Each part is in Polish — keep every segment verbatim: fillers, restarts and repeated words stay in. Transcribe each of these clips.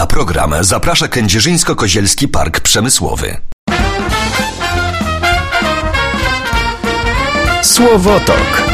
Na program zaprasza Kędzierzyńsko-Kozielski Park Przemysłowy. Słowotok.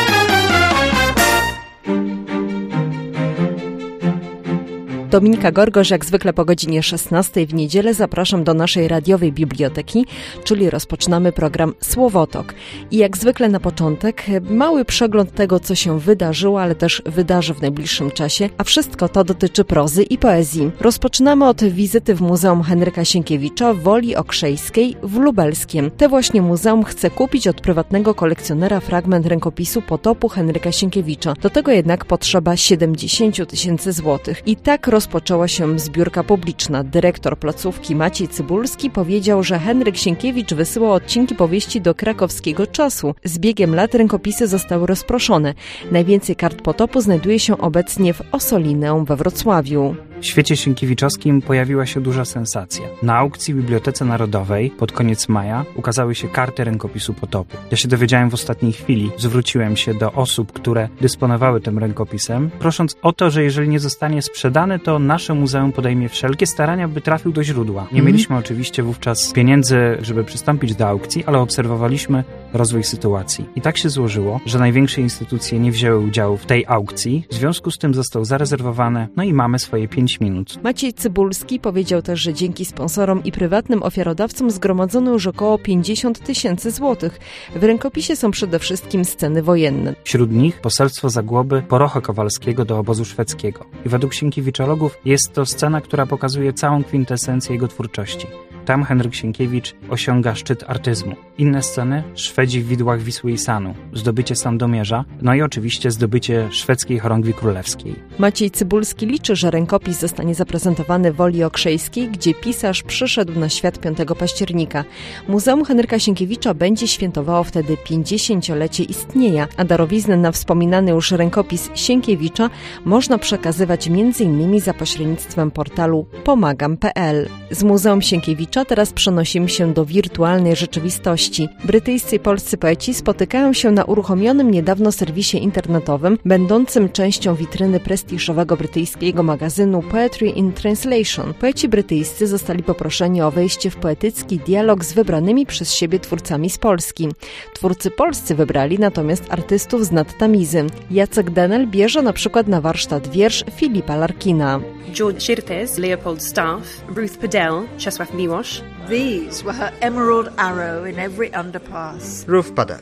Dominika Gorgosz, jak zwykle po godzinie szesnastej w niedzielę zapraszam do naszej radiowej biblioteki, czyli rozpoczynamy program Słowotok. I jak zwykle na początek mały przegląd tego, co się wydarzyło, ale też wydarzy w najbliższym czasie, a wszystko to dotyczy prozy i poezji. Rozpoczynamy od wizyty w Muzeum Henryka Sienkiewicza w Woli Okrzejskiej w Lubelskiem. Te właśnie muzeum chce kupić od prywatnego kolekcjonera fragment rękopisu Potopu Henryka Sienkiewicza. Do tego jednak potrzeba siedemdziesiąt tysięcy złotych. I tak rozpoczęła się zbiórka publiczna. Dyrektor placówki Maciej Cybulski powiedział, że Henryk Sienkiewicz wysyłał odcinki powieści do krakowskiego Czasu. Z biegiem lat rękopisy zostały rozproszone. Najwięcej kart Potopu znajduje się obecnie w Ossolineum we Wrocławiu. W świecie sienkiewiczowskim pojawiła się duża sensacja. Na aukcji w Bibliotece Narodowej pod koniec maja ukazały się karty rękopisu Potopu. Ja się dowiedziałem w ostatniej chwili. Zwróciłem się do osób, które dysponowały tym rękopisem, prosząc o to, że jeżeli nie zostanie sprzedany, to nasze muzeum podejmie wszelkie starania, by trafił do źródła. Nie mieliśmy mm. oczywiście wówczas pieniędzy, żeby przystąpić do aukcji, ale obserwowaliśmy rozwój sytuacji. I tak się złożyło, że największe instytucje nie wzięły udziału w tej aukcji. W związku z tym został zarezerwowany, no i mamy swoje pięć minut. Maciej Cybulski powiedział też, że dzięki sponsorom i prywatnym ofiarodawcom zgromadzono już około pięćdziesiąt tysięcy złotych. W rękopisie są przede wszystkim sceny wojenne. Wśród nich poselstwo Zagłoby Porocha Kowalskiego do obozu szwedzkiego. I według sienkiewiczoologów jest to scena, która pokazuje całą kwintesencję jego twórczości. Tam Henryk Sienkiewicz osiąga szczyt artyzmu. Inne sceny? Szwedzi w widłach Wisły i Sanu, zdobycie Sandomierza, no i oczywiście zdobycie szwedzkiej chorągwi królewskiej. Maciej Cybulski liczy, że rękopis zostanie zaprezentowany w Woli Okrzejskiej, gdzie pisarz przyszedł na świat piątego października. Muzeum Henryka Sienkiewicza będzie świętowało wtedy pięćdziesięciolecie istnienia, a darowiznę na wspominany już rękopis Sienkiewicza można przekazywać między innymi za pośrednictwem portalu pomagam kropka p l. Z Muzeum Sienkiewicza teraz przenosimy się do wirtualnej rzeczywistości. Brytyjscy i polscy poeci spotykają się na uruchomionym niedawno serwisie internetowym, będącym częścią witryny prestiżowego brytyjskiego magazynu Poetry in Translation. Poeci brytyjscy zostali poproszeni o wejście w poetycki dialog z wybranymi przez siebie twórcami z Polski. Twórcy polscy wybrali natomiast artystów z nadtamizy. Jacek Denel bierze na przykład na warsztat wiersz Filipa Larkina. George Szirtes, Leopold Staff, Ruth Padel, Czesław Miłosz. These were her emerald arrow in every underpass. Ruth Padel.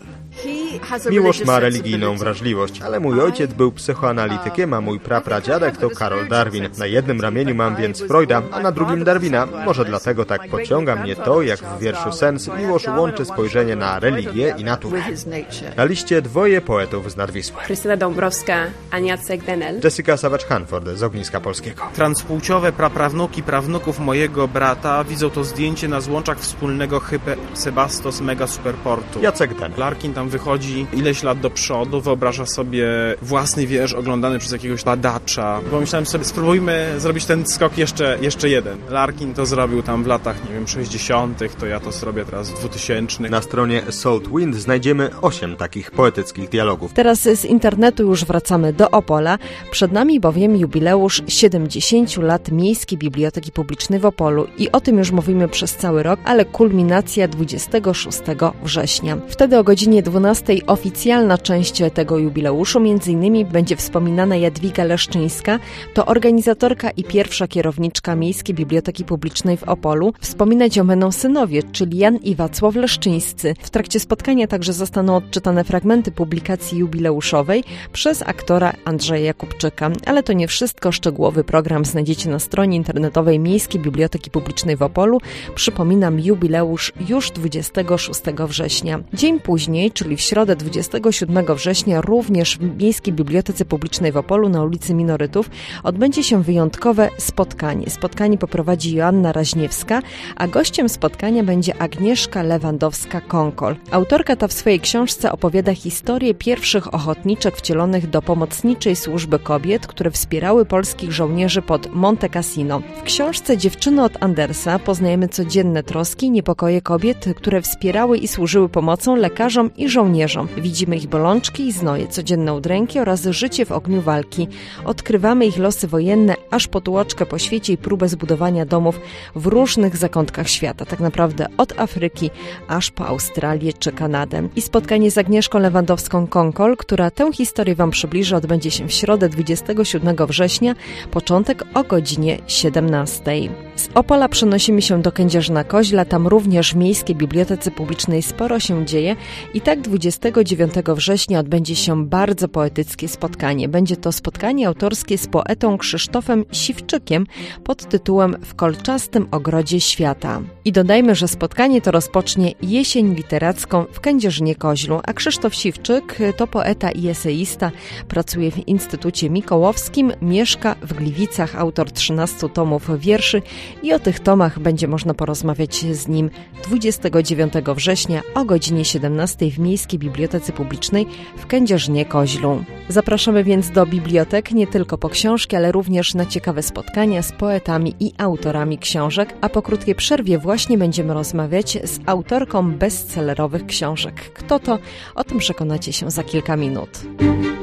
Miłosz ma religijną wrażliwość, ale mój ojciec był psychoanalitykiem, a mój prapradziadek to Karol Darwin. Na jednym ramieniu mam więc Freuda, a na drugim Darwina. Może dlatego tak pociąga mnie to, jak w wierszu Sens Miłosz łączy spojrzenie na religię i naturę. Na liście dwoje poetów z Nadwisły. Krystyna Dąbrowska, a Jacek Denel. Jessica Savage-Hanford z Ogniska Polskiego. Transpłciowe praprawnuki prawnuków mojego brata widzą to zdjęcie na złączach wspólnego Hyper Sebastos Mega Superportu. Jacek Denel. Larkin tam wychodzi ileś lat do przodu, wyobraża sobie własny wiersz oglądany przez jakiegoś badacza. Pomyślałem sobie, spróbujmy zrobić ten skok jeszcze, jeszcze jeden. Larkin to zrobił tam w latach, nie wiem, sześćdziesiątych, to ja to zrobię teraz w dwutysięcznych. Na stronie Salt Wind znajdziemy osiem takich poetyckich dialogów. Teraz z internetu już wracamy do Opola. Przed nami bowiem jubileusz siedemdziesięciu lat Miejskiej Biblioteki Publicznej w Opolu i o tym już mówimy przez cały rok, ale kulminacja dwudziestego szóstego września. Wtedy o godzinie dwunastej oficjalna część tego jubileuszu, między innymi będzie wspominana Jadwiga Leszczyńska, to organizatorka i pierwsza kierowniczka Miejskiej Biblioteki Publicznej w Opolu. Wspominać ją będą synowie, czyli Jan i Wacław Leszczyńscy. W trakcie spotkania także zostaną odczytane fragmenty publikacji jubileuszowej przez aktora Andrzeja Jakubczyka. Ale to nie wszystko. Szczegółowy program znajdziecie na stronie internetowej Miejskiej Biblioteki Publicznej w Opolu. Przypominam, jubileusz już dwudziestego szóstego września. Dzień później, czyli w środę dwudziestego siódmego września, również w Miejskiej Bibliotece Publicznej w Opolu na ulicy Minorytów odbędzie się wyjątkowe spotkanie. Spotkanie poprowadzi Joanna Raźniewska, a gościem spotkania będzie Agnieszka Lewandowska-Konkol. Autorka ta w swojej książce opowiada historię pierwszych ochotniczek wcielonych do pomocniczej służby kobiet, które wspierały polskich żołnierzy pod Monte Cassino. W książce Dziewczyny od Andersa poznajemy codzienne troski i niepokoje kobiet, które wspierały i służyły pomocą lekarzom i żołnierzom twarzą. Widzimy ich bolączki i znoje, codzienne udręki oraz życie w ogniu walki. Odkrywamy ich losy wojenne, aż po tułaczkę po świecie i próbę zbudowania domów w różnych zakątkach świata, tak naprawdę od Afryki aż po Australię czy Kanadę. I spotkanie z Agnieszką Lewandowską-Konkol, która tę historię Wam przybliży, odbędzie się w środę dwudziestego siódmego września, początek o godzinie siedemnastej. Z Opola przenosimy się do Kędzierzyna-Koźla, tam również w Miejskiej Bibliotece Publicznej sporo się dzieje i tak dwudziestego dziewiątego września odbędzie się bardzo poetyckie spotkanie. Będzie to spotkanie autorskie z poetą Krzysztofem Siwczykiem pod tytułem W kolczastym ogrodzie świata. I dodajmy, że spotkanie to rozpocznie jesień literacką w Kędzierzynie-Koźlu, a Krzysztof Siwczyk to poeta i eseista, pracuje w Instytucie Mikołowskim, mieszka w Gliwicach, autor trzynastu tomów wierszy i o tych tomach będzie można porozmawiać z nim dwudziestego dziewiątego września o godzinie siedemnastej w Miejskiej Bibliotece Publicznej w Kędzierzynie-Koźlu. Zapraszamy więc do bibliotek nie tylko po książki, ale również na ciekawe spotkania z poetami i autorami książek, a po krótkiej przerwie właśnie będziemy rozmawiać z autorką bestsellerowych książek. Kto to? O tym przekonacie się za kilka minut.